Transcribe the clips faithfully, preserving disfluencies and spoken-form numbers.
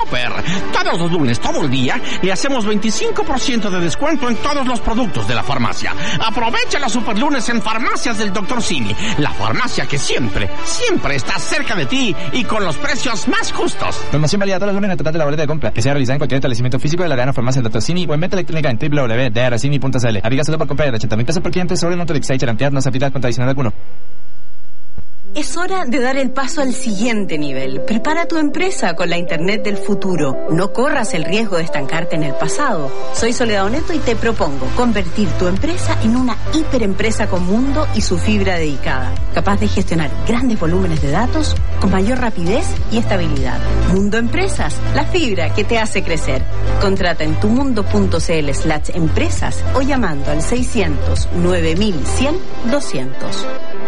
Todos los lunes, todo el día, le hacemos veinticinco por ciento de descuento en todos los productos de la farmacia. Aprovecha los superlunes en Farmacias del doctor Simi, la farmacia que siempre, siempre está cerca de ti y con los precios más justos. Promoción válida todos los lunes en el total de la boleta de compra, que sea realizada en cualquier establecimiento físico de la cadena Farmacia del doctor Simi o en venta electrónica en doble u doble u doble u punto d r simi punto c l. Aplica solo por compra de ochenta mil pesos por cliente sobre el monto de Excite Charantear, no se aplica con adicional alguno. Es hora de dar el paso al siguiente nivel. Prepara tu empresa con la Internet del futuro. No corras el riesgo de estancarte en el pasado. Soy Soledad Oneto y te propongo convertir tu empresa en una hiperempresa con mundo y su fibra dedicada, capaz de gestionar grandes volúmenes de datos con mayor rapidez y estabilidad. Mundo Empresas, la fibra que te hace crecer. Contrata en tumundo.cl slash empresas o llamando al seiscientos nueve mil cien doscientos.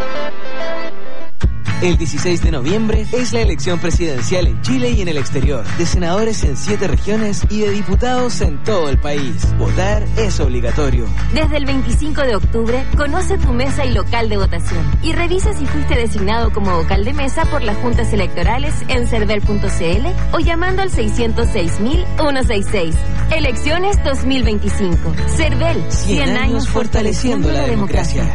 El dieciséis de noviembre es la elección presidencial en Chile y en el exterior, de senadores en siete regiones y de diputados en todo el país. Votar es obligatorio. Desde el veinticinco de octubre, conoce tu mesa y local de votación y revisa si fuiste designado como vocal de mesa por las juntas electorales en cervel punto c l o llamando al seiscientos seis mil ciento sesenta y seis. Elecciones dos mil veinticinco. Cervel, cien años fortaleciendo la democracia.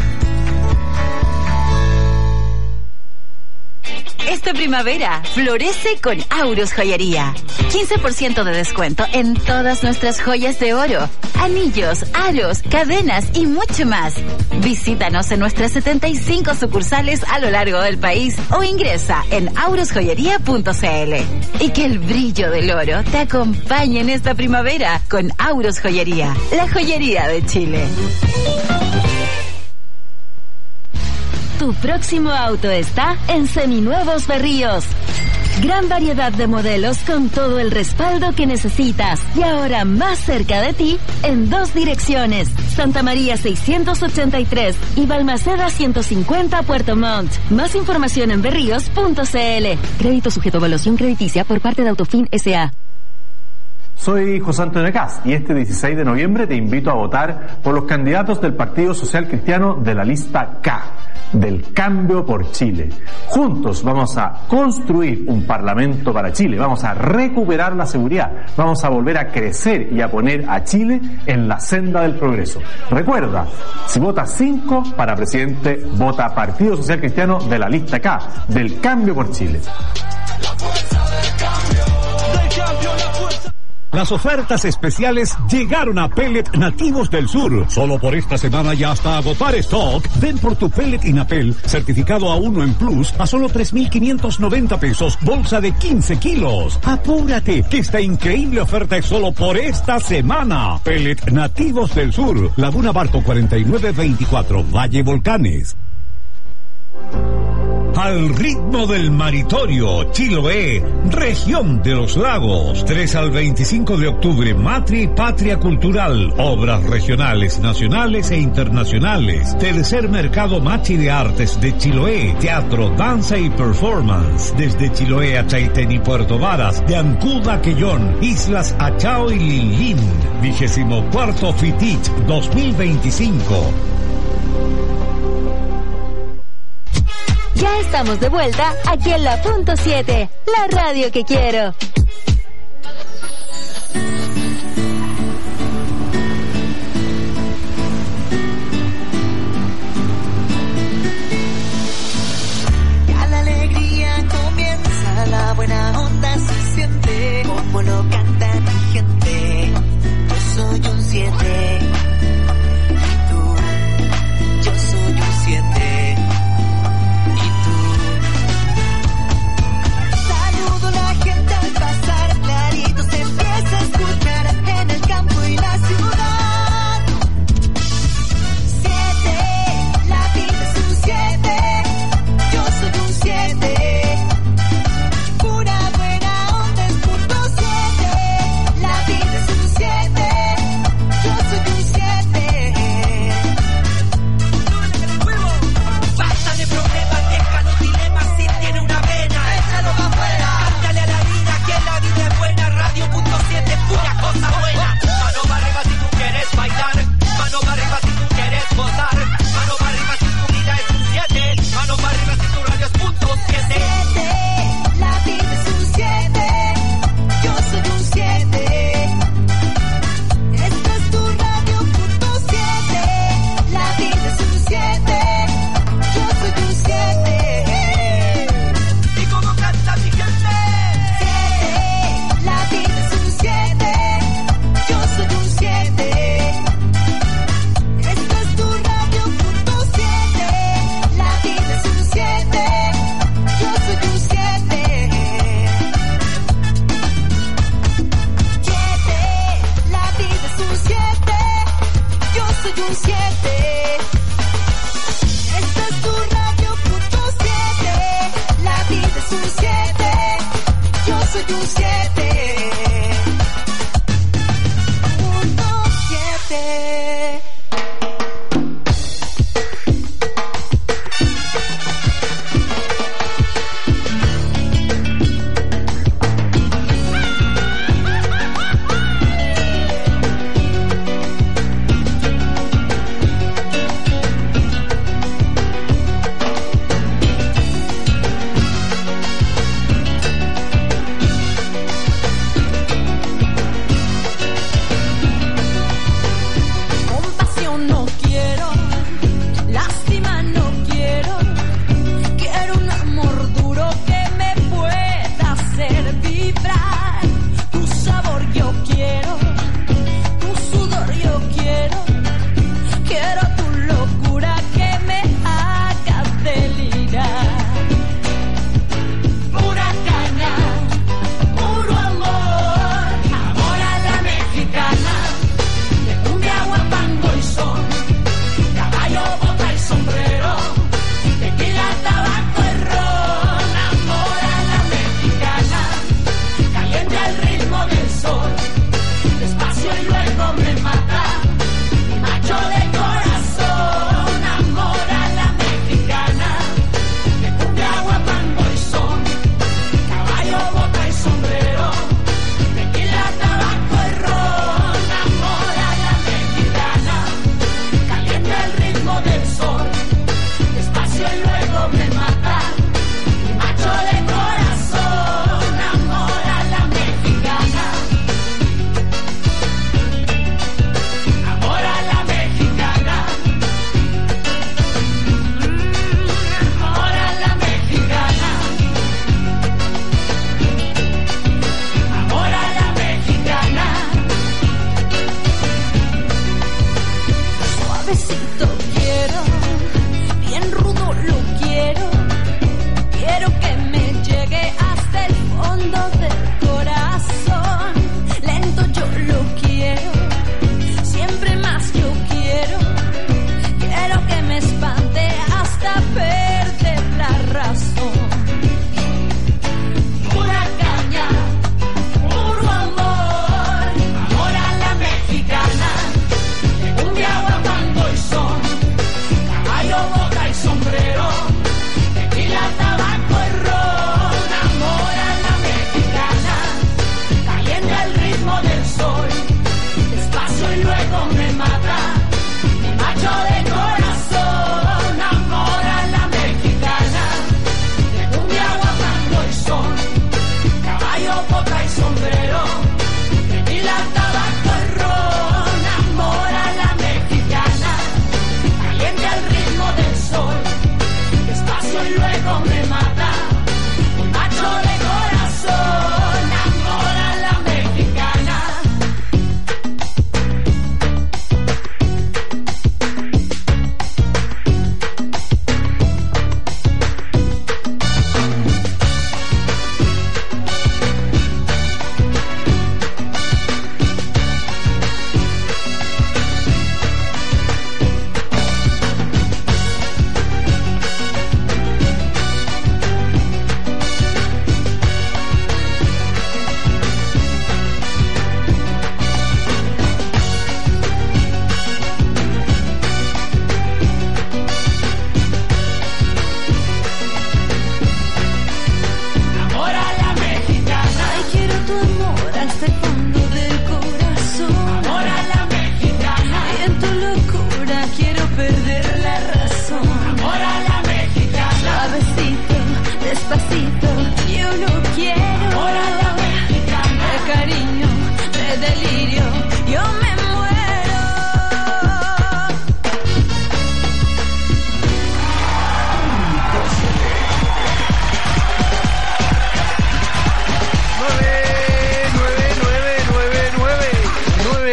Esta primavera, florece con Aurus Joyería. quince por ciento de descuento en todas nuestras joyas de oro, anillos, aros, cadenas y mucho más. Visítanos en nuestras setenta y cinco sucursales a lo largo del país o ingresa en aurus joyería punto c l. Y que el brillo del oro te acompañe en esta primavera con Aurus Joyería, la joyería de Chile. Tu próximo auto está en Seminuevos Berríos. Gran variedad de modelos con todo el respaldo que necesitas. Y ahora más cerca de ti, en dos direcciones. Santa María seiscientos ochenta y tres y Balmaceda ciento cincuenta Puerto Montt. Más información en berríos punto c l. Crédito sujeto a evaluación crediticia por parte de Autofin S A Soy José Antonio Caz y este dieciséis de noviembre te invito a votar por los candidatos del Partido Social Cristiano de la lista K, del Cambio por Chile. Juntos vamos a construir un parlamento para Chile, vamos a recuperar la seguridad, vamos a volver a crecer y a poner a Chile en la senda del progreso. Recuerda, si votas cinco para presidente, vota Partido Social Cristiano de la lista K, del Cambio por Chile. Las ofertas especiales llegaron a Pellet Nativos del Sur. Solo por esta semana y hasta agotar stock, ven por tu pellet Inapel, certificado A uno en Plus, a solo tres mil quinientos noventa pesos, bolsa de quince kilos. Apúrate, que esta increíble oferta es solo por esta semana. Pellet Nativos del Sur, Laguna Barco cuarenta y nueve veinticuatro, Valle Volcanes. Al ritmo del Maritorio, Chiloé, región de los lagos. tres al veinticinco de octubre, Matria y Patria Cultural. Obras regionales, nacionales e internacionales. Tercer Mercado Machi de Artes de Chiloé. Teatro, danza y performance. Desde Chiloé a Chaitén y Puerto Varas. De Ancud a Quellón, Islas Achao y Linlin. Vigésimo cuarto Fitich dos mil veinticinco. Ya estamos de vuelta aquí en la punto siete, la radio que quiero. Ya la alegría comienza, la buena onda se siente, como lo canta mi gente. Yo soy un siete. Y tú, yo soy un siete. Saludo a la gente al pasar, clarito se empieza a escuchar.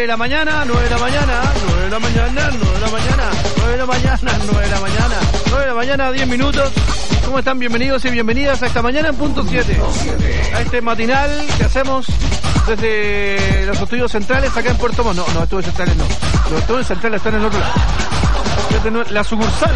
la mañana, nueve de la mañana, nueve de la mañana, nueve de la mañana, nueve de la mañana, nueve de la mañana, nueve de la mañana, diez minutos. ¿Cómo están? Bienvenidos y bienvenidas a esta mañana en punto siete. A este matinal que hacemos desde los estudios centrales acá en Puerto Montt. No, no, estudios centrales no. Los estudios centrales están en el otro lado. Desde la sucursal.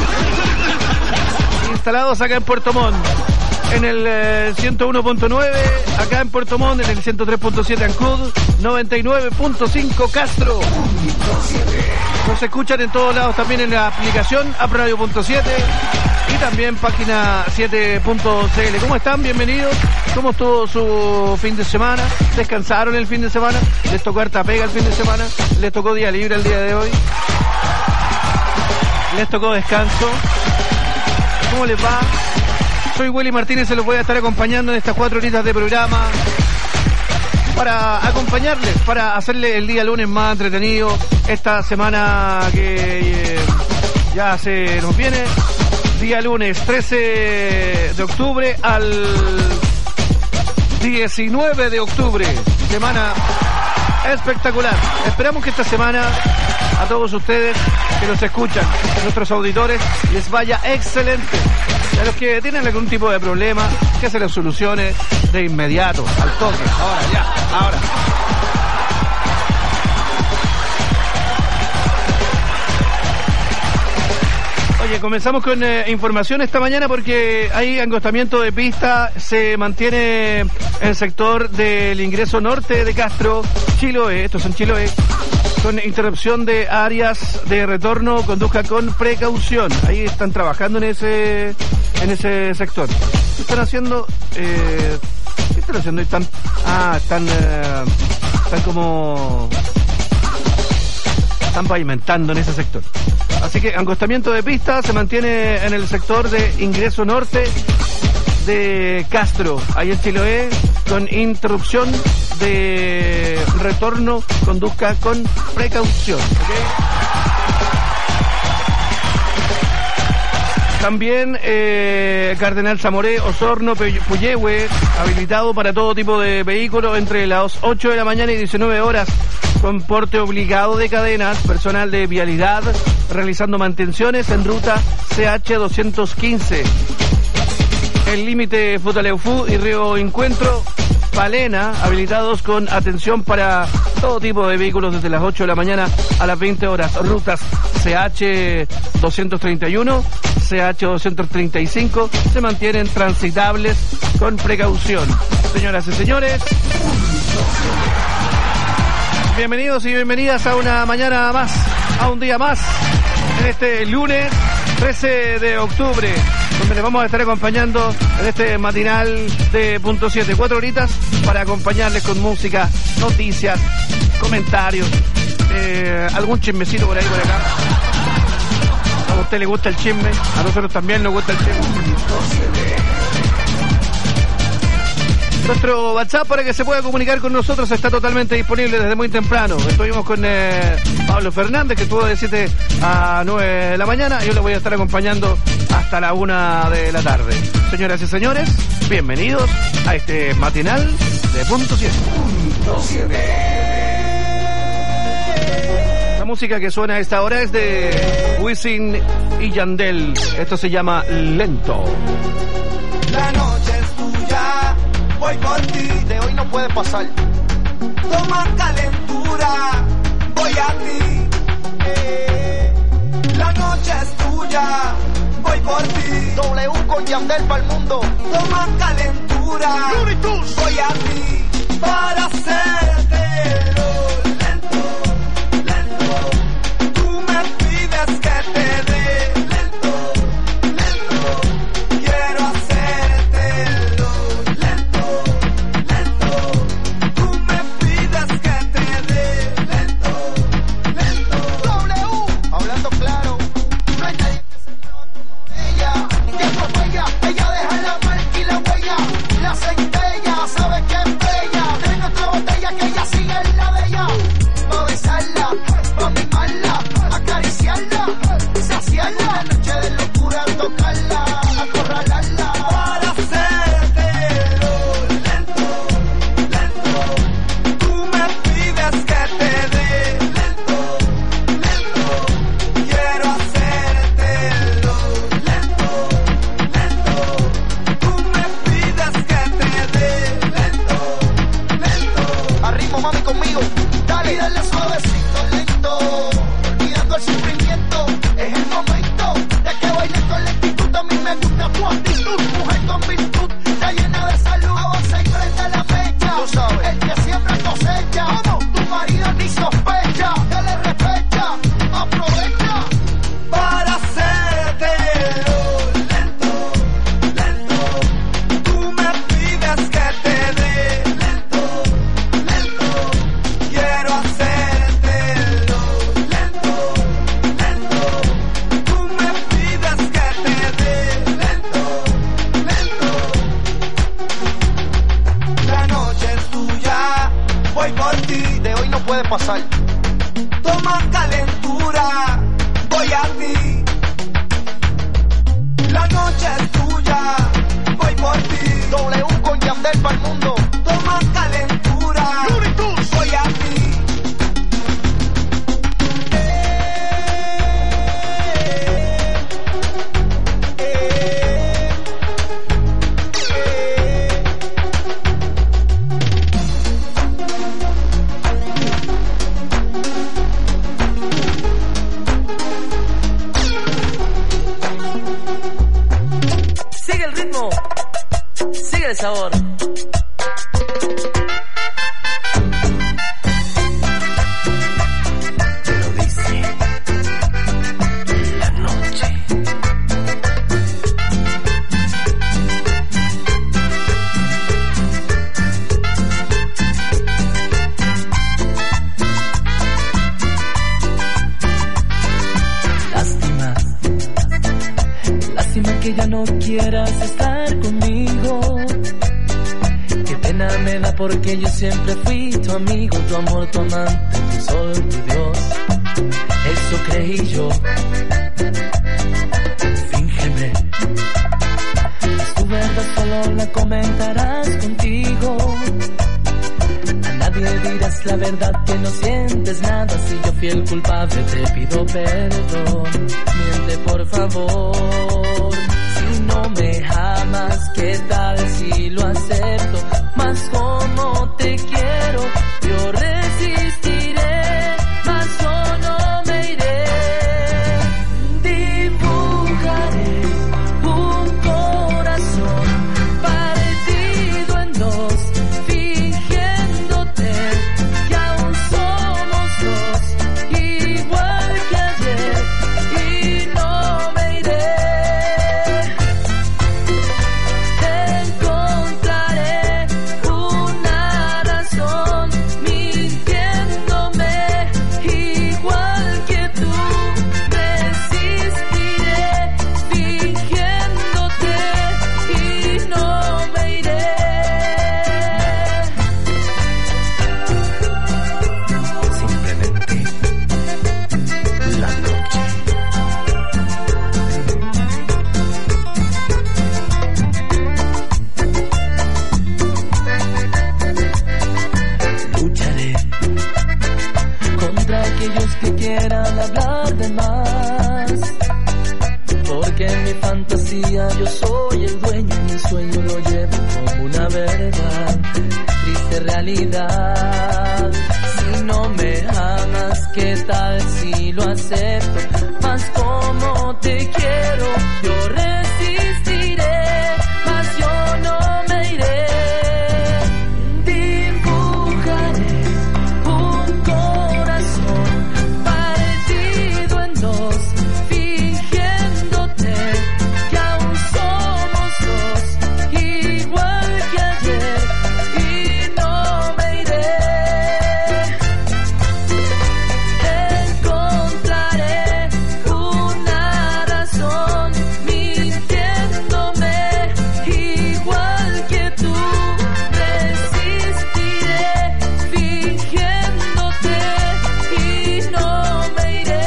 Instalados acá en Puerto Montt. En el eh, ciento uno punto nueve, acá en Puerto Montt, en el ciento tres punto siete Ancud, noventa y nueve punto cinco Castro. Nos escuchan en todos lados, también en la aplicación app radio punto siete y también página siete punto c l. ¿Cómo están? Bienvenidos. ¿Cómo estuvo su fin de semana? ¿Descansaron el fin de semana? ¿Les tocó harta pega el fin de semana? ¿Les tocó día libre el día de hoy? ¿Les tocó descanso? ¿Cómo les va? Soy Willy Martínez, se los voy a estar acompañando en estas cuatro horitas de programa para acompañarles, para hacerle el día lunes más entretenido, esta semana que eh, ya se nos viene, día lunes trece de octubre al diecinueve de octubre, semana espectacular. Esperamos que esta semana a todos ustedes que nos escuchan, a nuestros auditores, les vaya excelente. A los que tienen algún tipo de problema, que se les solucione de inmediato, al toque, ahora, ya, ahora. Oye, comenzamos con eh, información esta mañana porque hay angostamiento de pista, se mantiene en el sector del ingreso norte de Castro, Chiloé, estos son Chiloé, con interrupción de áreas de retorno, conduzca con precaución. Ahí están trabajando en ese en ese sector. ¿Qué están haciendo? Eh, ¿Qué están haciendo? Están, ah, están, eh, están como... Están pavimentando en ese sector. Así que angostamiento de pista se mantiene en el sector de ingreso norte de Castro, ahí en Chiloé, con interrupción de retorno, conduzca con precaución. ¿Okay? También eh, Cardenal Zamoré, Osorno, Puyehue, habilitado para todo tipo de vehículos entre las ocho de la mañana y diecinueve horas, con porte obligado de cadenas, personal de vialidad realizando mantenciones en ruta C H doscientos quince. El límite Futaleufú y Río Encuentro, Palena, habilitados con atención para todo tipo de vehículos desde las ocho de la mañana a las veinte horas. Rutas C H doscientos treinta y uno, C H doscientos treinta y cinco se mantienen transitables con precaución. Señoras y señores, bienvenidos y bienvenidas a una mañana más, a un día más, en este lunes trece de octubre, donde les vamos a estar acompañando en este matinal de punto siete, cuatro horitas para acompañarles con música, noticias, comentarios, eh, algún chismecito por ahí por acá. A usted le gusta el chisme, a nosotros también nos gusta el chisme. Nuestro WhatsApp para que se pueda comunicar con nosotros está totalmente disponible desde muy temprano. Estuvimos con eh, Pablo Fernández, que estuvo de siete a nueve de la mañana. Yo le voy a estar acompañando hasta la una de la tarde. Señoras y señores, bienvenidos a este matinal de punto siete. Punto siete. La música que suena a esta hora es de Wisin y Yandel. Esto se llama Lento. La noche es tuya, voy por ti, de hoy no puede pasar. Toma calentura, voy a ti. Eh, la noche es tuya, voy por ti. W con Yandel para el mundo. Toma calentura, voy a ti para hacértelo lento, lento. Tú me pides que te dé lento, lento. Quiero hacértelo lento, lento. Tú me pides que te dé lento, lento. W, hablando claro, no hay nadie que se mueva como ella. Que atropella, ella deja la marca y la huella. La centella, sabe que es bella. voy por ti, de hoy no puede pasar. Toma calentura, voy a ti. La noche es tuya, voy por ti. W con Yandel para el mundo. Toma calentura, voy a ti. Sigue el sabor. Te lo dice la noche. Lástima, lástima que ya no quieras estar conmigo. Qué pena me da porque yo siempre fui tu amigo, tu amor, tu amante, tu sol, tu Dios. Eso creí yo. Fíngeme. Tu verdad solo la comentarás contigo. A nadie dirás la verdad que no sientes nada. Si yo fui el culpable te pido perdón. Miente por favor. Si no me amas, ¿qué tal si lo acepto? Más como te quiero, yo resistiré, más yo no me iré. Dibujaré un corazón partido en dos, fingiéndote que aún somos dos, igual que ayer, y no me iré. Encontraré una razón mintiéndome igual que tú. Resistiré fingiéndote y no me iré. Simplemente la noche. Lucharé contra aquellos que quieran hablar de más, porque en mi fantasía yo soy el dueño y mi sueño lo llevo como una verdad, triste realidad. Si no me amas, ¿qué tal si lo acepto? Más como te quiero, yo resistiré, más yo no me iré. Dibujaré un corazón partido en dos, fingiéndote que aún somos dos, igual que ayer, y no me iré. Encontraré una razón mintiéndome igual que tú. Resistiré fingiéndote y no me iré.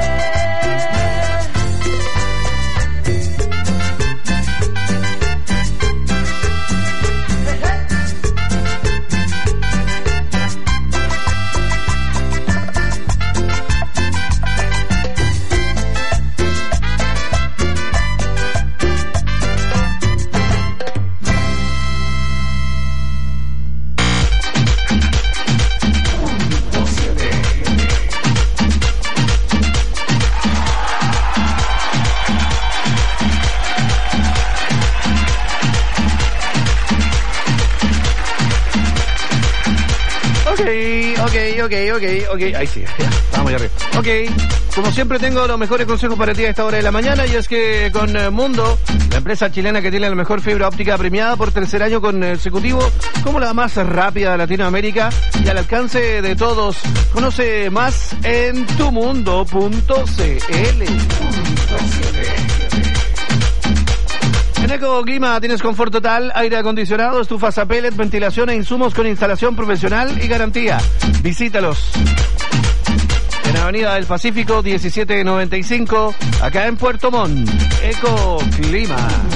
Ok, ok, ok, ok, ahí sí, ya, vamos allá arriba. Ok, como siempre tengo los mejores consejos para ti a esta hora de la mañana, y es que con eh, Mundo, la empresa chilena que tiene la mejor fibra óptica premiada por tercer año consecutivo como la más rápida de Latinoamérica y al alcance de todos. Conoce más en tumundo punto c l. En Ecoclima tienes confort total, aire acondicionado, estufas a pellet, ventilación e insumos con instalación profesional y garantía. Visítalos en Avenida del Pacífico diecisiete noventa y cinco, acá en Puerto Montt. Ecoclima.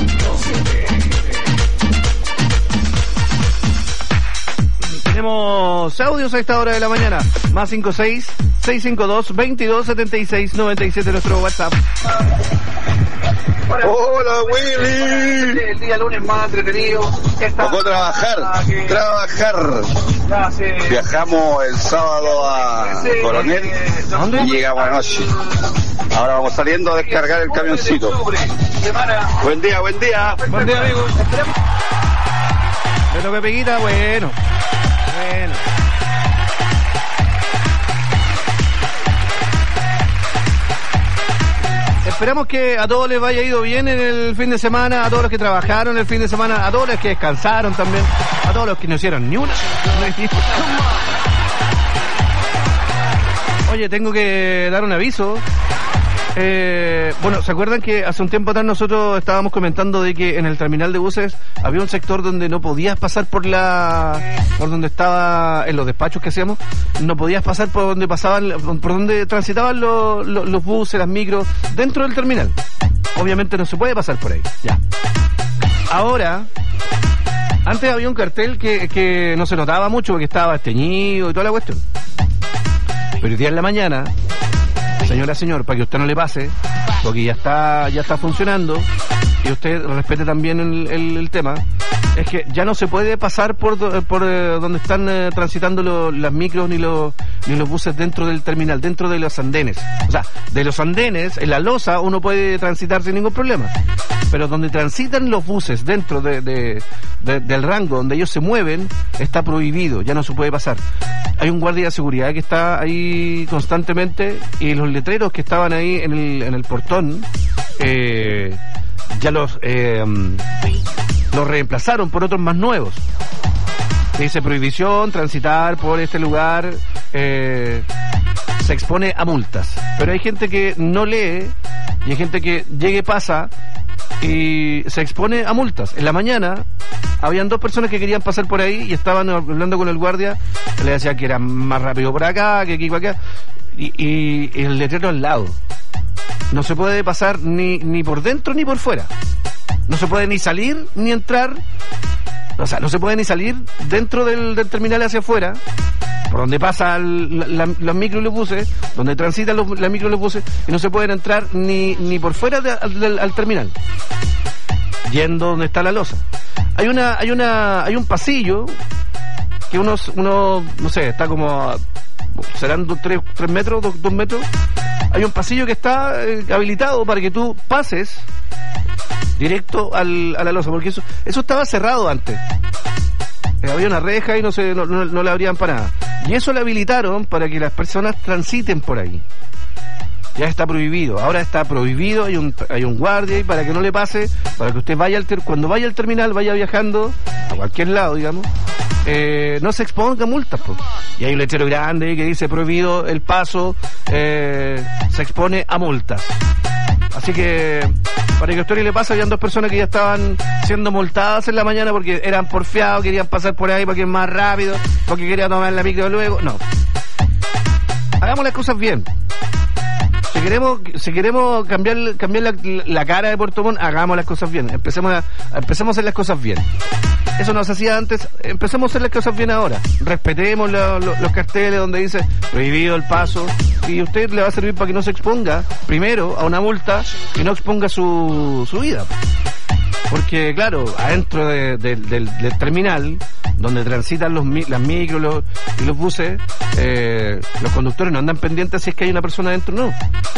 Tenemos audios a esta hora de la mañana. Más cinco seis, seis cinco dos, veintidós setenta y seis noventa y siete nuestro WhatsApp. Hola, Willy. El día lunes más entretenido. Tocó trabajar, trabajar. Viajamos el sábado a Coronel y llegamos anoche. Ahora vamos saliendo a descargar el camioncito. Buen día, buen día. Buen día, amigo. ¿Le toca Peguita? Bueno. Bueno. Esperamos que a todos les vaya ido bien en el fin de semana, a todos los que trabajaron el fin de semana, a todos los que descansaron también, a todos los que no hicieron ni una. Oye, tengo que dar un aviso. Eh, bueno, ¿se acuerdan que hace un tiempo atrás nosotros estábamos comentando de que en el terminal de buses había un sector donde no podías pasar por la, por donde estaba, en los despachos que hacíamos, no podías pasar por donde pasaban, por donde transitaban los, los, los buses, las micros, dentro del terminal? Obviamente no se puede pasar por ahí. Ya. Ahora, antes había un cartel que, que no se notaba mucho porque estaba esteñido y toda la cuestión. Pero hoy día en la mañana, señora, señor, para que usted no le pase, porque ya está ya está funcionando, y usted respete también el, el, el tema, es que ya no se puede pasar por, por eh, donde están eh, transitando lo, las micros ni los ni los buses dentro del terminal, dentro de los andenes. O sea, de los andenes, en la losa, uno puede transitar sin ningún problema. Pero donde transitan los buses dentro de, de, de, del rango donde ellos se mueven, está prohibido, ya no se puede pasar. Hay un guardia de seguridad que está ahí constantemente, y los letreros que estaban ahí en el, en el portón, eh, ya los, eh, los reemplazaron por otros más nuevos. Dice prohibición, transitar por este lugar, eh, se expone a multas. Pero hay gente que no lee, y hay gente que llegue, pasa y se expone a multas. En la mañana habían dos personas que querían pasar por ahí y estaban hablando con el guardia, le decía que era más rápido por acá, que aquí por acá, y, y, y el letrero al lado. No se puede pasar ni, ni por dentro ni por fuera. No se puede ni salir ni entrar. O sea, no se puede ni salir dentro del, del terminal hacia afuera, por donde pasan la, la, los micros y los buses, donde transitan los, las micros y los buses, y no se pueden entrar ni, ni por fuera de, al, al terminal, yendo donde está la losa. Hay una, hay una, hay un pasillo que unos, uno, no sé, está como a, serán dos, tres, tres metros, dos, dos metros. Hay un pasillo que está eh, habilitado para que tú pases directo al, a la losa, porque eso, eso estaba cerrado antes. Eh, había una reja y no se, no, no, no la abrían para nada. Y eso lo habilitaron para que las personas transiten por ahí. Ya está prohibido, ahora está prohibido, hay un, hay un guardia ahí para que no le pase, para que usted vaya al ter, cuando vaya al terminal, vaya viajando a cualquier lado, digamos, eh, no se exponga a multas, pues. Y hay un letrero grande que dice prohibido el paso, eh, se expone a multas. Así que, para que a usted no le pase, habían dos personas que ya estaban siendo multadas en la mañana porque eran porfiados, querían pasar por ahí porque es más rápido, porque querían tomar la micro luego. No. Hagamos las cosas bien. Si queremos, si queremos cambiar, cambiar la, la cara de Puerto Montt, hagamos las cosas bien. Empecemos a, empecemos a hacer las cosas bien. Eso no se hacía antes, empecemos a hacer las cosas bien ahora. Respetemos lo, lo, los carteles donde dice prohibido el paso, y a usted le va a servir para que no se exponga primero a una multa y no exponga su, su vida. Porque claro, adentro de, de, del, del terminal donde transitan los las micros los, y los buses, eh, los conductores no andan pendientes si es que hay una persona adentro o no.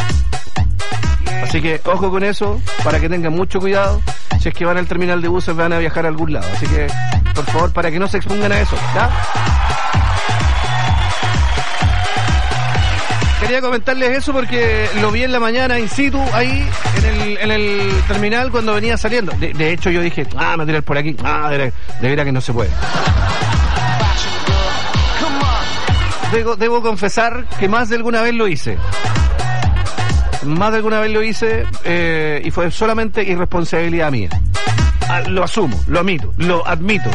Así que ojo con eso, para que tengan mucho cuidado. Si es que van al terminal de buses, van a viajar a algún lado. Así que, por favor, para que no se expongan a eso, ¿ya? Quería comentarles eso porque lo vi en la mañana in situ, ahí, en el, en el terminal cuando venía saliendo. De, de hecho, yo dije, ah, me voy a tirar por aquí. Ah, de, de veras que no se puede. Debo, debo confesar que más de alguna vez lo hice. Más de alguna vez lo hice, eh, y fue solamente irresponsabilidad mía. Ah, lo asumo, lo admito, lo admito.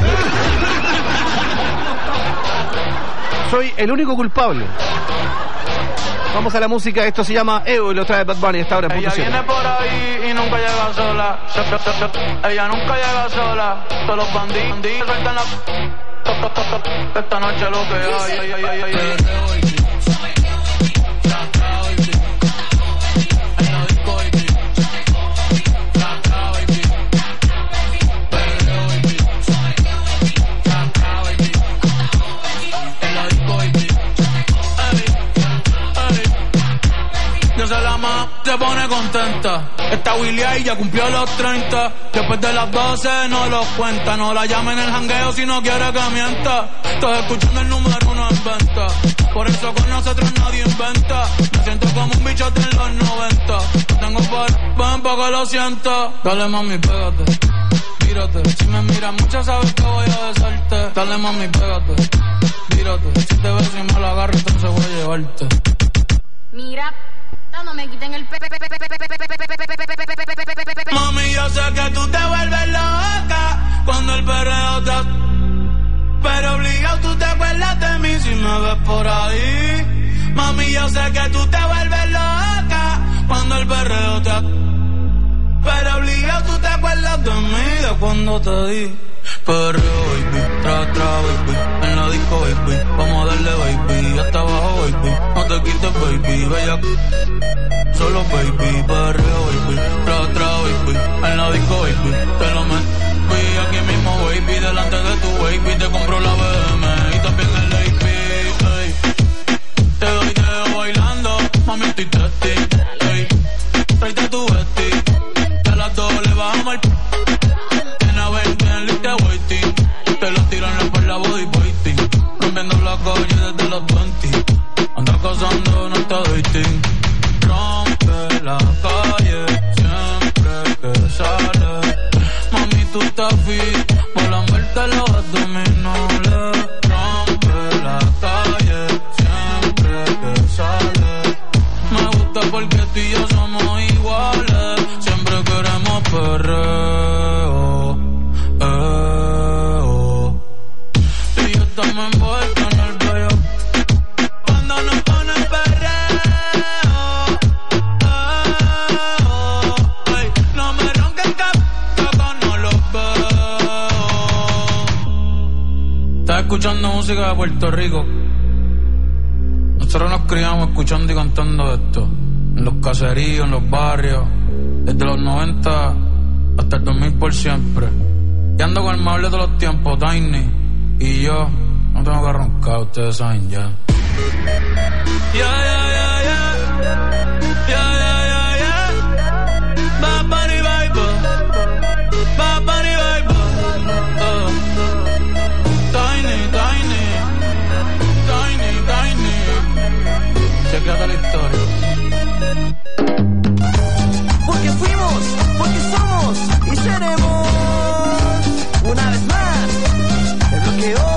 Soy el único culpable. Vamos a la música, esto se llama E O y lo trae Bad Bunny esta hora en punto Ella viene por ahí y nunca llega sola. Ella nunca llega sola. Todos los bandidos sueltan la... Esta noche lo que hay, ay, ay, ay, ay. Se pone contenta. Esta Willy ahí ya cumplió los treinta. Después de las doce no los cuenta. No la llamen el jangueo si no quiere que mienta. Estás escuchando el número uno en venta. Por eso con nosotros nadie inventa. Me siento como un bicho de los noventa. No tengo par, ven pa' que lo sienta. Dale mami, pégate, tírate. Si me miras mucho sabes que voy a besarte. Dale mami, pégate, tírate. Si te ves y me la agarro entonces voy a llevarte. Mira, no me quiten el pe... Mami, yo sé que tú te vuelves loca cuando el perreo te... Pero obligado tú te acuerdas de mí si me ves por ahí. Mami, yo sé que tú te vuelves loca cuando el perreo te... Pero obligado tú te acuerdas de mí de cuando te di. Perreo, baby, tra, tra, baby, en la disco, baby, vamos a darle, baby, hasta abajo, baby, no te quites, baby, bella, solo, baby, perreo, baby, tra, tra, baby, en la disco, baby, te lo meto, baby, aquí mismo, baby, delante de tu baby, te compro la B M y también el A P, hey, te doy dedo bailando, mami, estoy testy, hey, tráete tu vesti, de las dos le bajamos el te lo tiran en la espalda body fighting. Rompiendo la calle desde los veinte. Anda cazando, no está dating. Rompe la calle siempre que sale. Mami, tú estás fit. Por verte los abdominales. Rompe la calle siempre que sale. Me gusta porque tú y yo somos iguales. Siempre queremos perreo. Eh. Estamos envueltos en el bello cuando nos pone el perreo. Oh, hey, no me ronques el cap, no lo veo. Estás escuchando música de Puerto Rico. Nosotros nos criamos escuchando y cantando esto en los caseríos, en los barrios, desde los noventa hasta el dos mil por siempre. Y ando con el mable de los tiempos, Tiny. Y yo no tengo que roncar, ustedes saben ya. Ya, ya, ya, ya. Ya, ya, ya, ya. Bad Bunny Bible. Bad Bunny Bible. Oh. Tiny, tiny. Tiny, tiny. Chequeate la historia. Porque fuimos, porque somos y seremos. Una vez más. El bloqueo.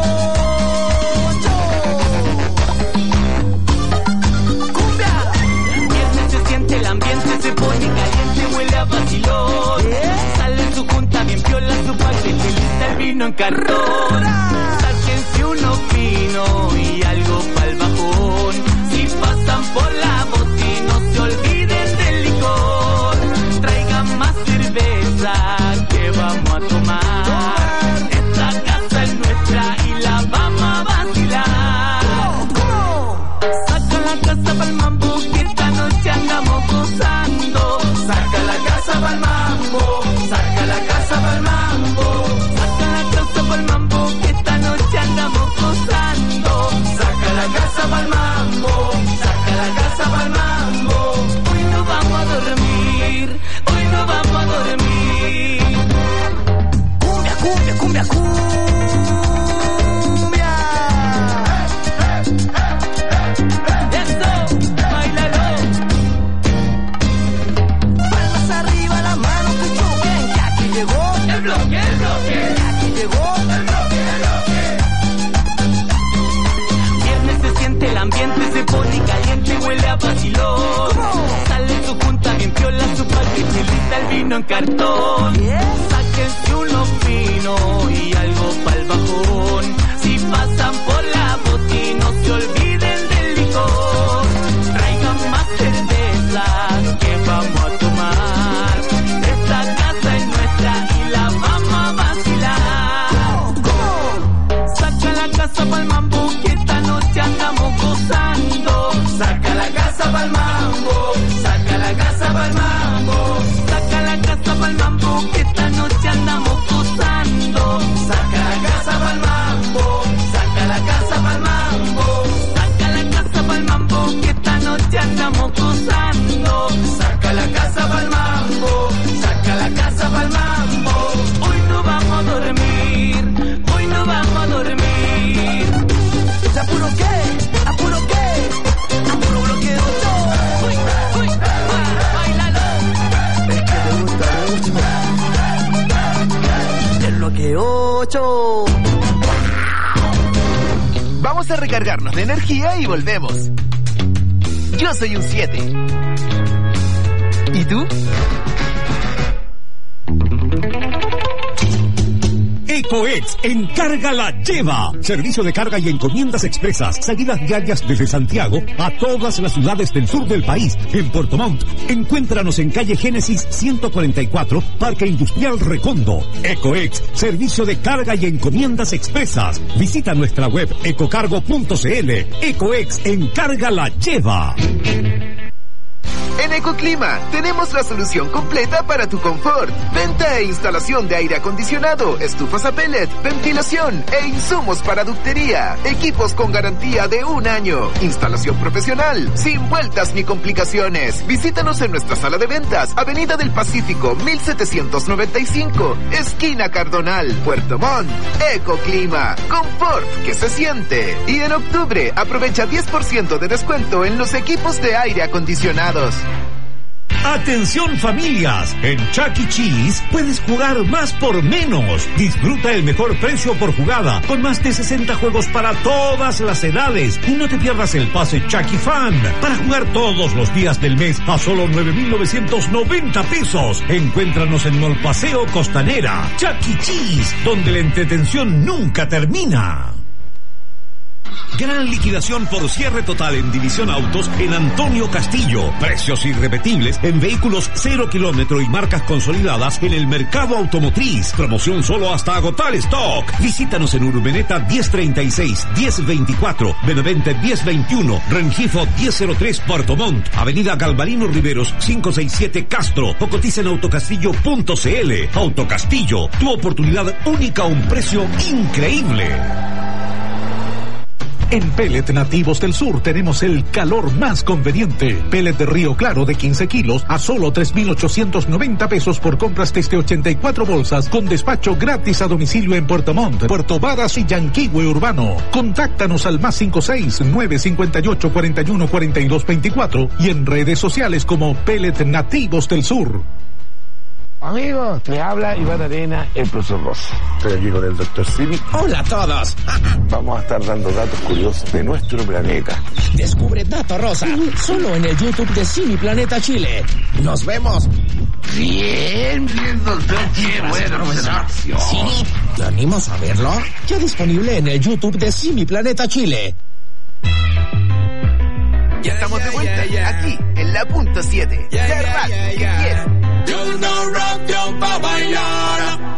El ambiente se pone caliente, huele a vacilón. Sale en su junta bien piola, su paquete lista el vino en cartón. Sáquense uno fino y algo pa'l bajón. Si pasan por la botella no se olviden del licor. Traigan más cerveza que vamos a tomar. Esta casa es nuestra y la vamos a vacilar. Saca la casa pa'l mambo que esta noche andamos gozando. Saca la casa pa'l mambo, saca la casa pa'l mambo, saca la casa pa'l mambo que esta noche andamos gozando. Saca la casa pa'l mambo, saca la casa pa'l mambo. Hoy no vamos a dormir, hoy no vamos a dormir. Cumbia, cumbia, cumbia, cumbia. El ambiente se pone caliente, huele a vacilón. Sale su junta bien piola, su paquete lista el vino en cartón. Sáquense un bueno y algo pa'l bajón. Si pasan por la boti, no se olviden del licor. Traigan más cerveza que vamos a tomar. Esta casa es nuestra y la vamos a vacilar. Saca la casa pa'l mambo, que esta noche andamos gozando. Saca la casa pa'l mambo, saca la casa pa'l mambo. Saca la casa pa'l mambo, que esta noche andamos gozando. Saca la casa pa'l mambo, saca la casa pa'l mambo. Saca la casa pa'l mambo, que esta noche andamos gozando. Saca la casa pa'l mambo, saca la casa pa'l mambo. Hoy no vamos a dormir, hoy no vamos a dormir. ¿Apuro qué? ¿Apuro qué? Apuro bloqueo yo. Uy, uy, uy, bailalo. Es que te gusta mucho. El bloqueo ocho. Vamos a recargarnos de energía y volvemos. Yo soy un siete. ¿Y tú? EcoEx Encarga la Lleva. Servicio de carga y encomiendas expresas. Salidas diarias desde Santiago a todas las ciudades del sur del país. En Puerto Montt, encuéntranos en calle Génesis ciento cuarenta y cuatro, Parque Industrial Recondo. EcoEx, servicio de carga y encomiendas expresas. Visita nuestra web ecocargo punto cl. EcoEx Encarga la Lleva. En Ecoclima tenemos la solución completa para tu confort. Venta e instalación de aire acondicionado, estufas a pellet, ventilación e insumos para ductería. Equipos con garantía de un año. Instalación profesional, sin vueltas ni complicaciones. Visítanos en nuestra sala de ventas, Avenida del Pacífico, mil setecientos noventa y cinco, esquina Cardonal, Puerto Montt. Ecoclima, confort que se siente. Y en octubre aprovecha diez por ciento de descuento en los equipos de aire acondicionados. Atención familias, en Chuck E. Cheese puedes jugar más por menos. Disfruta el mejor precio por jugada, con más de sesenta juegos para todas las edades. Y no te pierdas el pase Chuck E. Fan, para jugar todos los días del mes a solo nueve mil novecientos noventa pesos. Encuéntranos en Mall Paseo Costanera. Chuck E. Cheese, donde la entretención nunca termina. Gran liquidación por cierre total en División Autos en Antonio Castillo. Precios irrepetibles en vehículos cero kilómetro y marcas consolidadas en el mercado automotriz. Promoción solo hasta agotar stock. Visítanos en Urbeneta diez treinta y seis, diez veinticuatro, Benavente diez veintiuno, Rengifo diez cero tres, Puerto Montt, Avenida Galvarino Riveros quinientos sesenta y siete, Castro. O cotiza en autocastillo punto cl. Autocastillo, tu oportunidad única a un precio increíble. En Pellet Nativos del Sur tenemos el calor más conveniente. Pellet de Río Claro de quince kilos a solo tres mil ochocientos noventa pesos por compras desde ochenta y cuatro bolsas, con despacho gratis a domicilio en Puerto Montt, Puerto Varas y Yanquihue Urbano. Contáctanos al más cinco seis, nueve cinco ocho, cuatro uno, cuatro dos dos cuatro y en redes sociales como Pellet Nativos del Sur. Amigos, te habla Iván Arena, el profesor Rosa. Estoy aquí con el doctor Simi. Hola a todos. Vamos a estar dando datos curiosos de nuestro planeta. Descubre Dato Rosa, solo en el YouTube de Simi Planeta Chile. Nos vemos. Bien, bien, doctor. Qué buena observación. Sí, ¿te animas a verlo? Ya disponible en el YouTube de Simi Planeta Chile. Ya estamos de vuelta, aquí, en la punto siete. Ya el rap que quiero. Yo no rock, yo pa' bailar.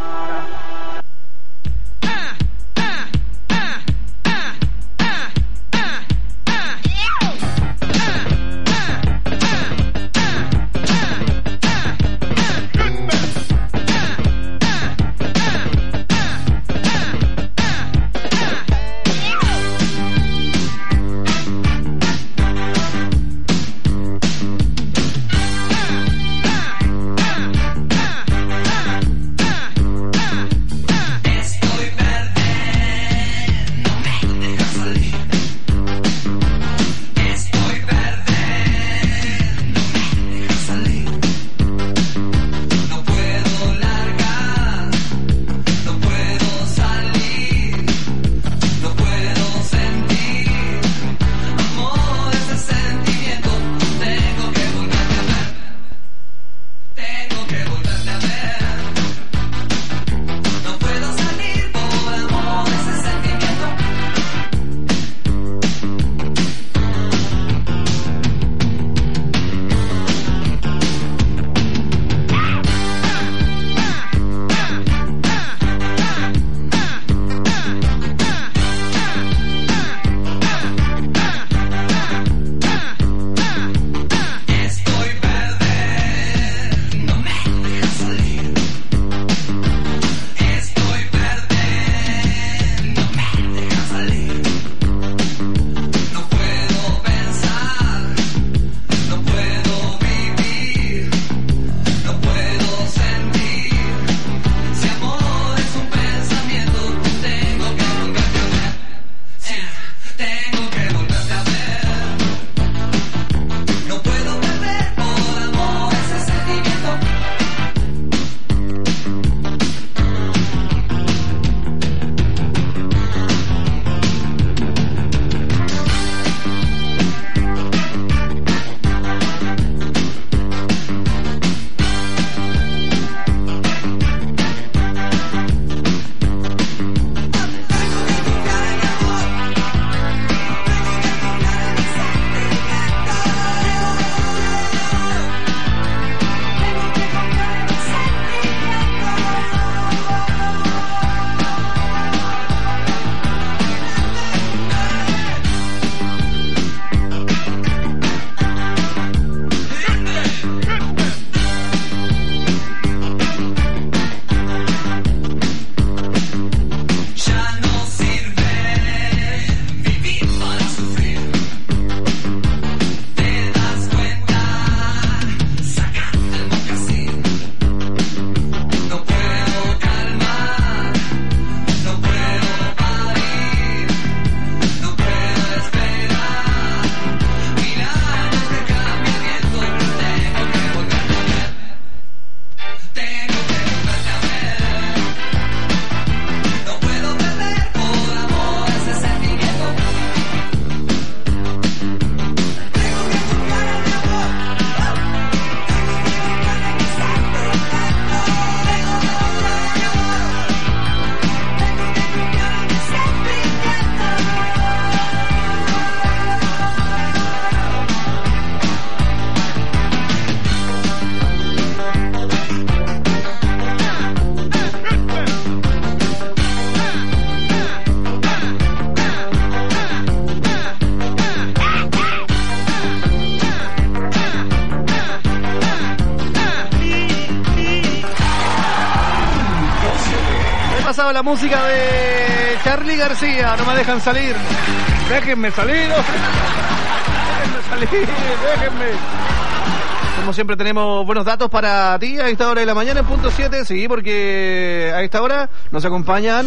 estaba la música de Charly García. No me dejan salir. Déjenme salir. Déjenme salir. Déjenme. Como siempre tenemos buenos datos para ti a esta hora de la mañana en punto siete. Sí, porque a esta hora nos acompañan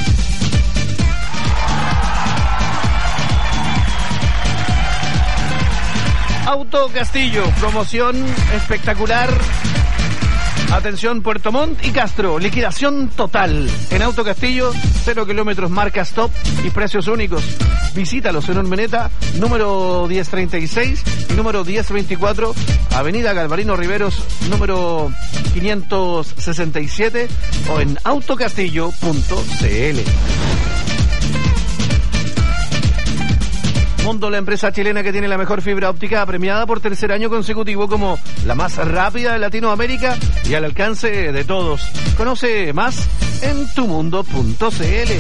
Auto Castillo, promoción espectacular. Atención, Puerto Montt y Castro, liquidación total. En Auto Castillo, cero kilómetros, marca stop y precios únicos. Visítalos en Urmeneta, número diez treinta y seis y número diez veinticuatro, Avenida Galvarino Riveros, número quinientos sesenta y siete, o en autocastillo punto cl. Mundo, la empresa chilena que tiene la mejor fibra óptica, premiada por tercer año consecutivo como la más rápida de Latinoamérica y al alcance de todos. Conoce más en tumundo punto cl.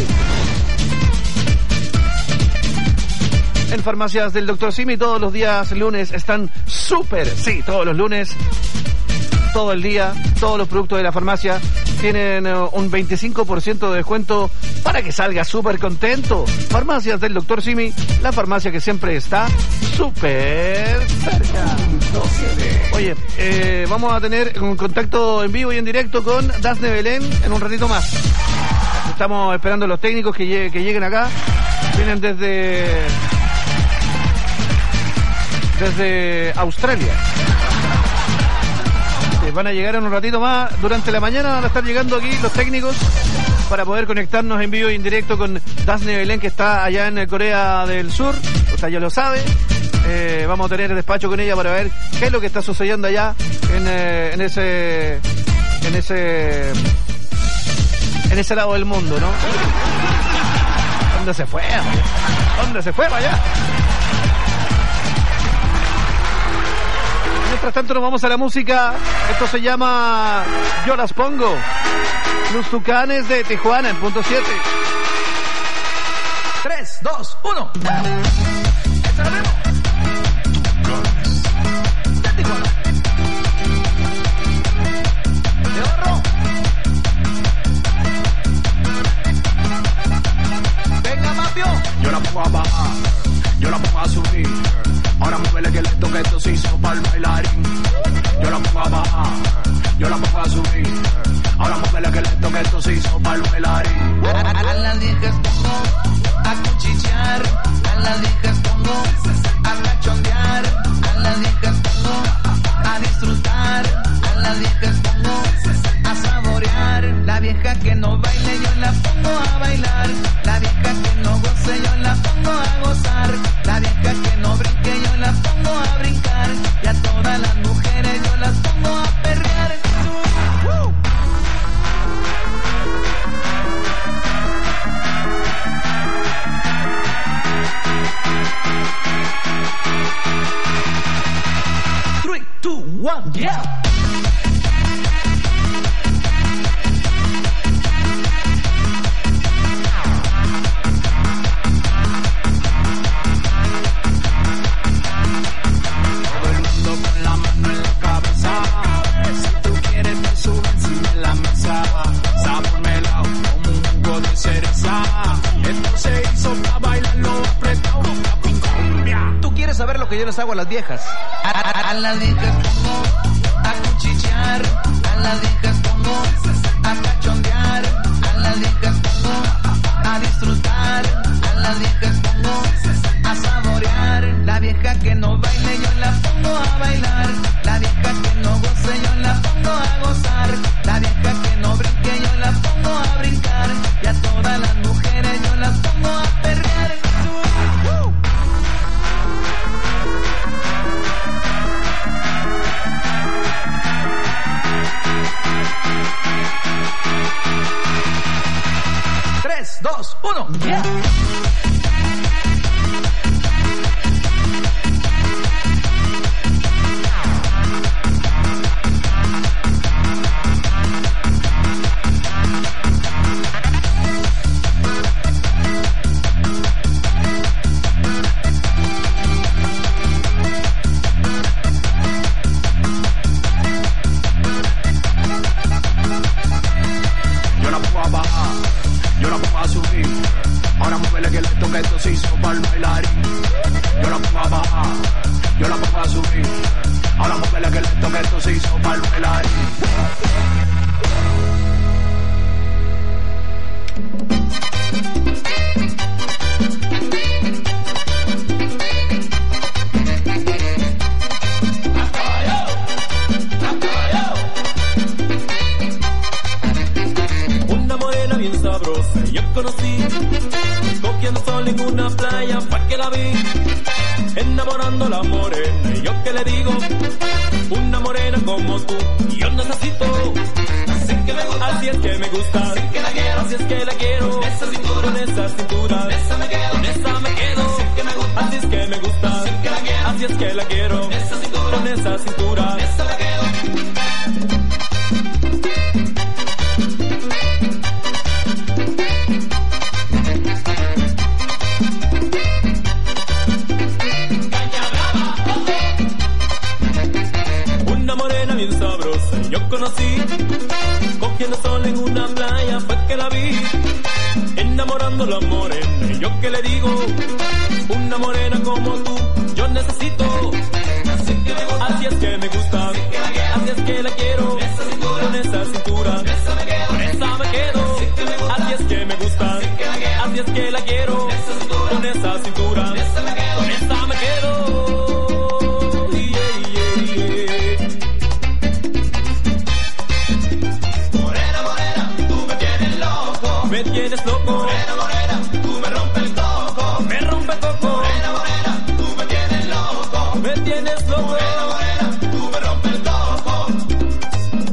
En farmacias del doctor Simi todos los días lunes están súper, sí, todos los lunes, todo el día, todos los productos de la farmacia tienen uh, un veinticinco por ciento de descuento para que salgas súper contento. Farmacias del doctor Simi, la farmacia que siempre está súper cerca. Oye, eh, vamos a tener un contacto en vivo y en directo con Dasne Belén en un ratito más. Estamos esperando a los técnicos que, lleg- que lleguen acá. Vienen desde desde Australia. Van a llegar en un ratito más. Durante la mañana van a estar llegando aquí los técnicos para poder conectarnos en vivo y en directo con Dasne Belén, que está allá en Corea del Sur. O sea, ya lo sabe. Eh, vamos a tener despacho con ella para ver qué es lo que está sucediendo allá en, eh, en ese en ese en ese lado del mundo, ¿no? ¿Dónde se fue? ¿Dónde se fue para allá? Mientras tanto nos vamos a la música. Esto se llama Yo las pongo. Los Tucanes de Tijuana en punto siete. tres, dos, uno. Esta la vemos. De Tijuana. De Oro. Venga, Mapio. Yo la pongo a bajar, yo la pongo a subir. Ahora muévele que le toque esto se hizo para el bailarín. Yo la pongo a bajar, yo la pongo a subir. Ahora muévele que le toque esto se hizo para el bailarín. A, a, a las viejas pongo a cuchichear, a las viejas pongo a cachondear, a las viejas pongo a disfrutar, a las viejas pongo a saborear. La vieja que no baile yo la pongo a bailar, la vieja que no goce yo la pongo a gozar, la vieja que no brinque yo la pongo a brincar, y a todas las mujeres yo las pongo a perrear. ¡Uh! Three, two, one, yeah. Saber lo que yo les hago a las viejas. A, a, a las viejas pongo a cuchichear, a las viejas pongo a cachondear, a las viejas pongo a disfrutar, a las viejas pongo a saborear. La vieja que no baile yo la pongo a bailar, la vieja que no goce yo la pongo a gozar, la vieja que no brinque yo la pongo a brincar, y a todas las mujeres yo las pongo a perrear. ¡Uh! tres, dos, uno. Yeah. a subir. Ahora muévele que lento que esto se hizo para el bailarín. Una morena bien sabrosa yo conocí, cogiendo sol en una playa pa' que la vi, enamorando la morena y yo que le digo, una morena como tú yo necesito, así que me gusta, así es que me gusta, así que la quiero, así es que la quiero, esa cintura, con esa cintura, esa me quedo, con esa me quedo, así que me gusta, así es que me gusta, así que la quiero, así es que la quiero, esa cintura, con esa cintura, esa me quedo. Bien sabrosa yo conocí, cogiendo sol en una playa fue que la vi, enamorando la morena y yo que le digo, una morena como tú yo necesito, así, que me gusta, así es que me gusta, así, que la así es que la quiero, esa cintura, con esa cintura, esa me quedo, con esa me quedo, así, que me gusta, así es que me gusta, así, que la así es que la quiero, esa cintura, con esa cintura, esa me quedo, con esa me quedo. Me tienes loco, morena, morena, tú me rompes el coco, me rompe el coco, morena, morena, tú me tienes loco, me tienes loco, morena, morena, tú me rompes el coco.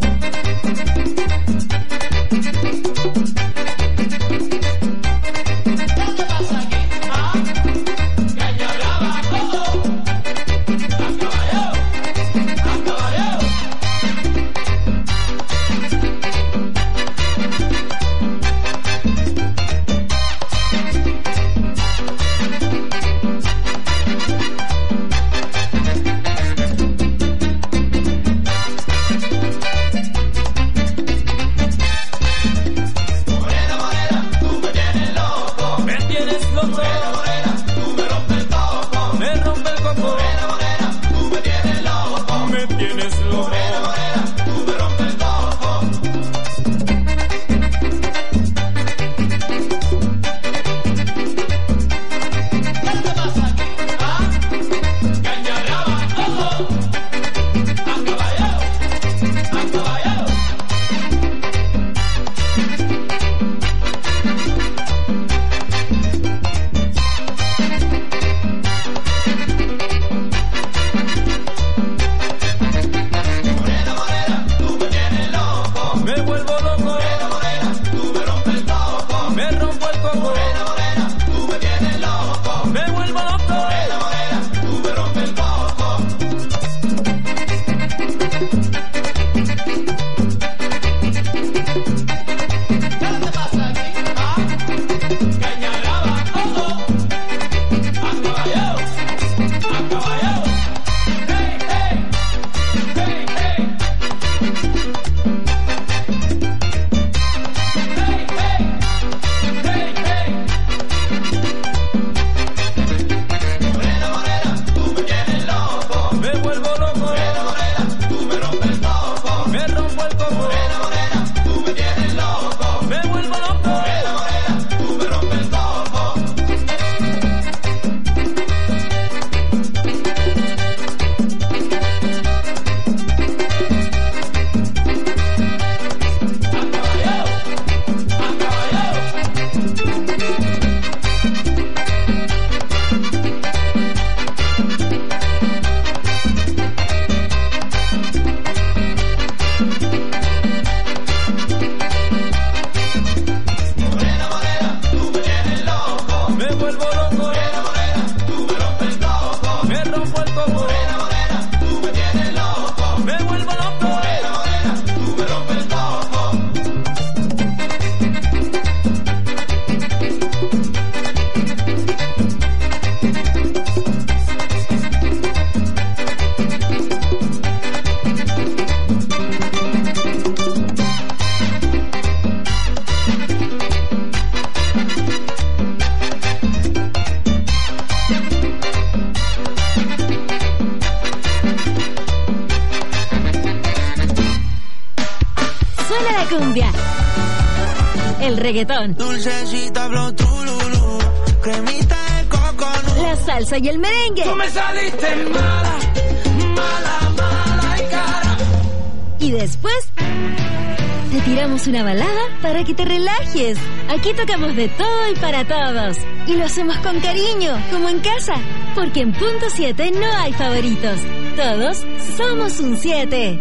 cumbia, el reggaetón, dulcecita flow trululú, cremita de coco, la salsa y el merengue. Tú me saliste mala, mala, mala y cara. Y después te tiramos una balada para que te relajes. Aquí tocamos de todo y para todos. Y lo hacemos con cariño, como en casa. Porque en Punto siete no hay favoritos. Todos somos un siete.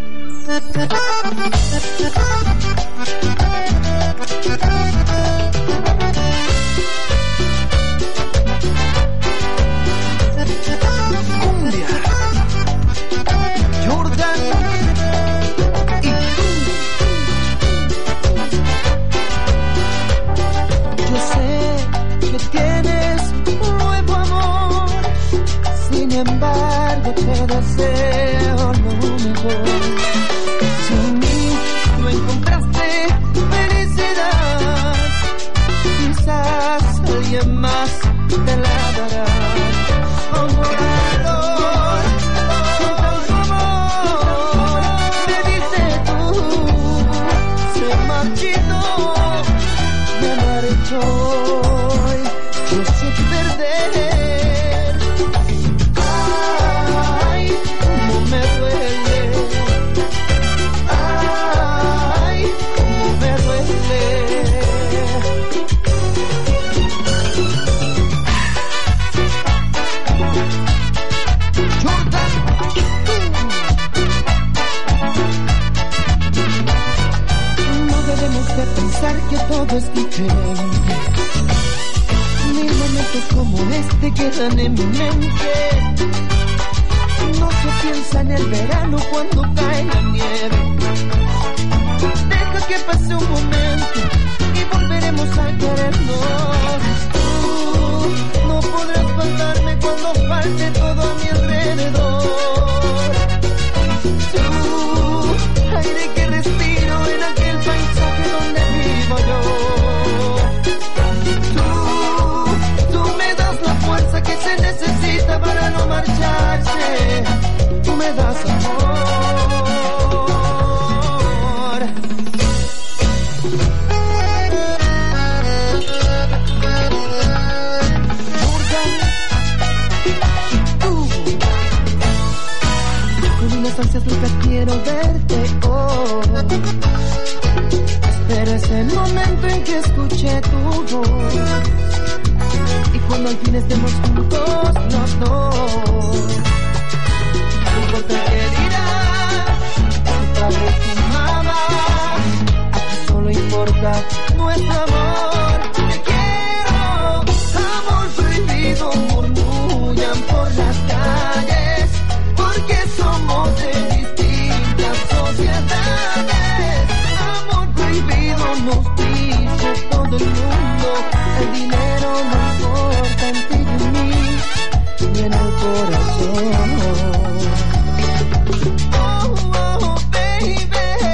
Cumbia, Jordan y tú. Yo sé que tienes un nuevo amor, sin embargo te deseo lo mejor. Sin mí no encontraste felicidad, quizás alguien más te la dará. Amor, amor, amor, me dices tú, se marchitó, me marchó, yo sé perder. Ay, cómo me duele, ay, cómo me duele. No debemos de pensar que todo es diferente. Mil momentos como este quedan en mi mente. No se piensa en el verano cuando cae la nieve. Deja que pase un momento y volveremos a querernos. Tú no podrás faltarme cuando falte todo a mi alrededor. Tú, aire que respiro en aquel paisaje donde vivo yo. Tú, tú me das la fuerza que se necesita para no marcharse. Tú me das amor. Con unas ansias locas quiero verte hoy. Espero ese momento en que escuche tu voz. Y cuando al fin estemos juntos los dos. No importa qué dirán tu padre y tu mamá. Aquí solo importa nuestro amor. Te quiero, amor prohibido, murmullan por las calles, porque somos de distintas sociedades. Amor prohibido nos dice todo el mundo. El dinero no importa en ti y en mí, ni en el corazón. Oh, oh, baby.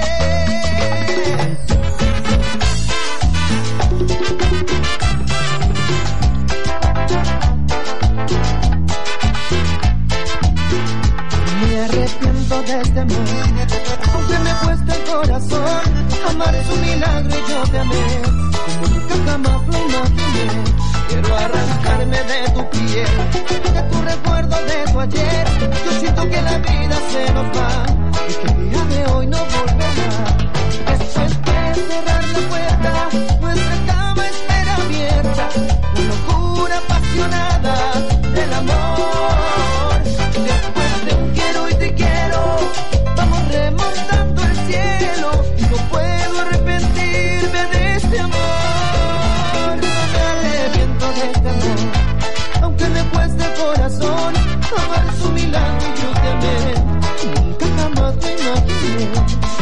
Me arrepiento de este amor, aunque me cueste el corazón. Amar es un milagro y yo te amé como nunca jamás lo imaginé. Quiero arrancarme de tu piel, de tu recuerdo de tu ayer. Yo siento que la vida se nos va y que el día de hoy no volverá. Después de cerrar la puerta, nuestra cama espera abierta, la locura apasionada del amor. Después de un quiero y te quiero, vamos remontando el cielo y no puedo arrepentirme de este amor. No me arrepiento de este amor, aunque me cueste el corazón. Amar es un milagro y yo te amé, nunca jamás me imaginé.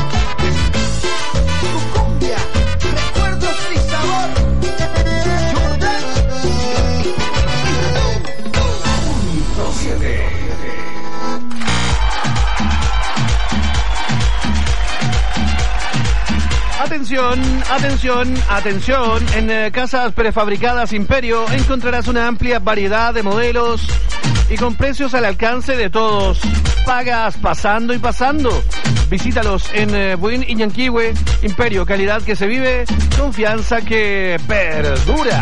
Tu cumbia, recuerdos y sabor. Jordan Punto siete. Atención, atención, atención. En eh, Casas Prefabricadas Imperio encontrarás una amplia variedad de modelos y con precios al alcance de todos. Pagas pasando y pasando. Visítalos en eh, Buin y Ñanquihue. Imperio, calidad que se vive, confianza que perdura.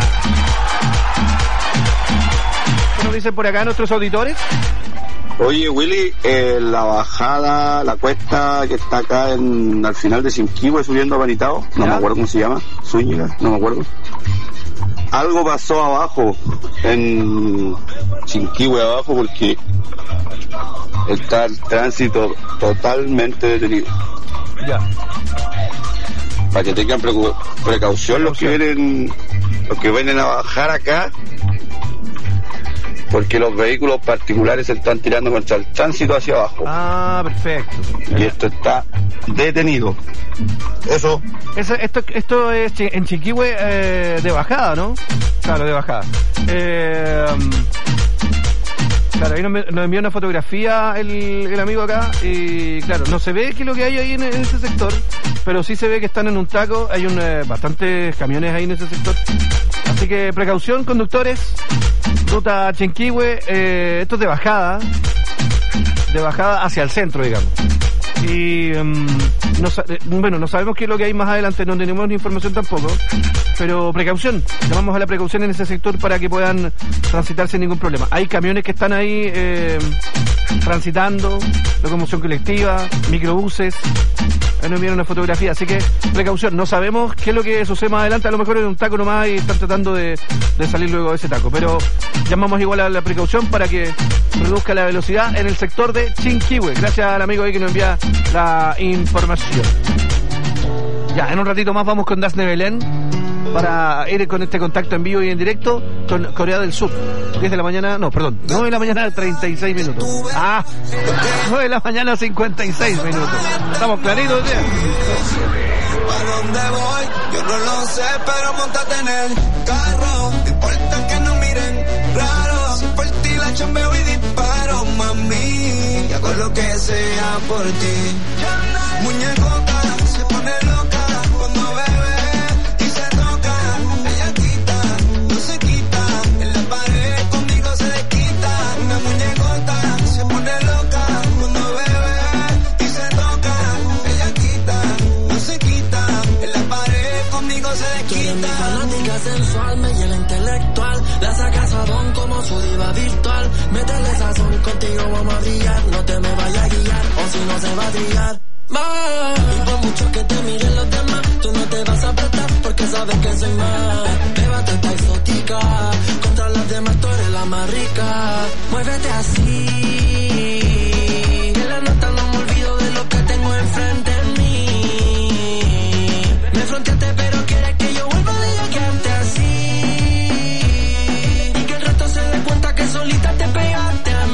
¿Qué nos dicen por acá nuestros auditores? Oye, Willy, eh, la bajada, la cuesta que está acá en al final de Ñanquihue subiendo a Vanitao, no ¿Ya? me acuerdo cómo se llama, Zúñiga, no me acuerdo. Algo pasó abajo, en Ñanquihue abajo, porque está el tránsito totalmente detenido. Ya. Para que tengan precau- precaución los que vienen, los que vienen a bajar acá, porque los vehículos particulares se están tirando contra el tránsito hacia abajo. Ah, perfecto. Y esto está detenido. Eso. Eso esto, esto es en Ñanquihue eh, de bajada, ¿no? Claro, de bajada. Eh, claro, ahí nos, nos envió una fotografía el, el amigo acá y claro, no se ve qué es lo que hay ahí en, en ese sector, pero sí se ve que están en un taco, hay un, eh, bastantes camiones ahí en ese sector. Así que precaución, conductores. Ruta Ñanquihue, eh, esto es de bajada, de bajada hacia el centro, digamos. Y um, no, bueno, no sabemos qué es lo que hay más adelante, no tenemos ni información tampoco, pero precaución, llamamos a la precaución en ese sector para que puedan transitar sin ningún problema. Hay camiones que están ahí eh, transitando, locomoción colectiva, microbuses. Ahí nos enviaron una fotografía, así que precaución, no sabemos qué es lo que sucede más adelante, a lo mejor es un taco nomás y están tratando de, de salir luego de ese taco, pero llamamos igual a la precaución para que reduzca la velocidad en el sector de Ñanquihue. Gracias al amigo ahí que nos envía la información. Ya, en un ratito más vamos con Dafne Belén para ir con este contacto en vivo y en directo con Corea del Sur. diez de la mañana, no, perdón, nueve de la mañana, treinta y seis minutos. Ah, nueve de la mañana, cincuenta y seis minutos. Estamos claritos, ¿sí? ¿Para dónde voy? Yo no lo sé, pero montate en el carro. No importa que no miren raro. Si por ti la chambeo y disparo, mami. Y hago lo que sea por ti. Muñecota se pone loca cuando bebe y se toca. Ella quita, no se quita. En la pared conmigo se desquita. Una muñecota se pone loca cuando bebe y se toca. Ella quita, no se quita. En la pared conmigo se desquita. Mi fanática sensual me llena intelectual. La saca sabón como su diva virtual. Métele sazón, contigo vamos a brillar. No te me vayas a guiar, o si no se va a trillar. Y por mucho que te miren los demás, tú no te vas a prestar porque sabes que soy más. Llévate esta exótica, contra las demás tú eres la más rica. Muévete así, que la nota no me olvido de lo que tengo enfrente de mí. Me fronteaste pero quieres que yo vuelva de ella quedarte así. Y que el resto se dé cuenta que solita te pegaste a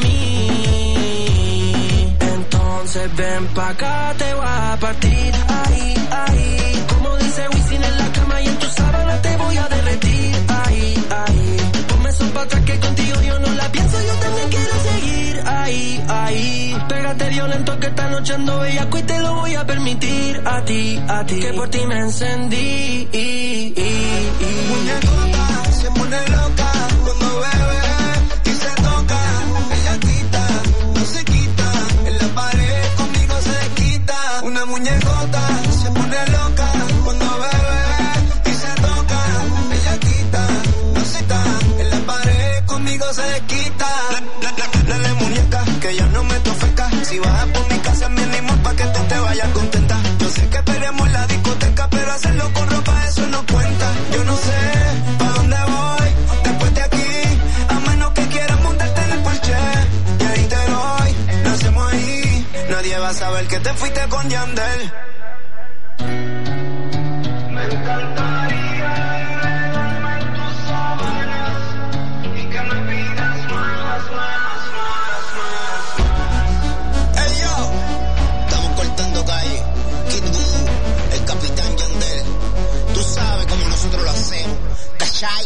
mí. Entonces ven pa' acá, te voy a partir, ahí, ahí. Como dice Wisin en la cama y en tu sábana te voy a derretir, ahí, ahí. Ponme eso pa' atrás que contigo yo no la pienso, yo también quiero seguir, ahí, ahí. Pégate violento que esta noche ando bellaco y te lo voy a permitir, a ti, a ti. Que por ti me encendí, y, y, y. Muñecota se pone loca cuando bebe y se toca, ella quita, no se quita, en la pared conmigo se desquita. Una muñecota se pone loca cuando bebe y se toca, ella quita, no se quita, en la pared conmigo se desquita. Dale muñeca, que ya no me tofeca. Si vas por mi casa me animo pa' que tú te vayas contenta. Yo sé que esperemos la discoteca, pero hacerlo con ropa eso no cuenta. Yo no sé pa' dónde voy después de aquí, a menos que quieras montarte en el Porsche. Y ahí te doy, lo hacemos ahí. Nadie va a saber que te fuiste con Yandel. Me encantaría verme en tus sábanas y que me pidas más, más, más, más. Hey yo, estamos cortando calle. Kid Voodoo, el capitán Yandel. Tú sabes cómo nosotros lo hacemos. ¿Cachai?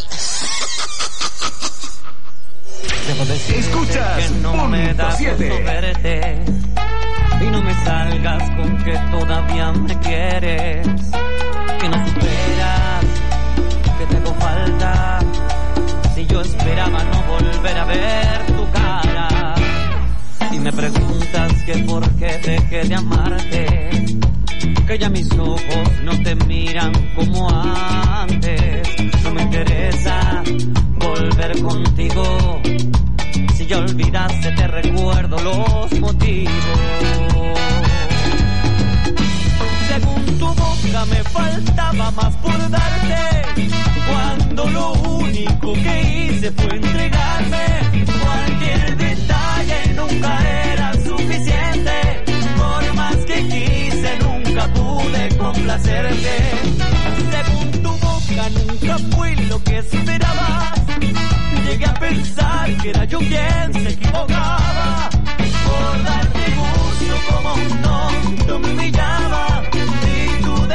Escuchas no me da gusto verte y no me salgas con que todavía me quieres, que no superas, que te hago falta. Si yo esperaba no volver a ver tu cara, que por qué dejé de amarte, que ya mis ojos no te miran como antes. No me interesa volver contigo, si ya olvidaste te recuerdo los motivos. Según tu boca me faltaba más por darte, cuando lo único que hice fue entregarme. Cualquier detalle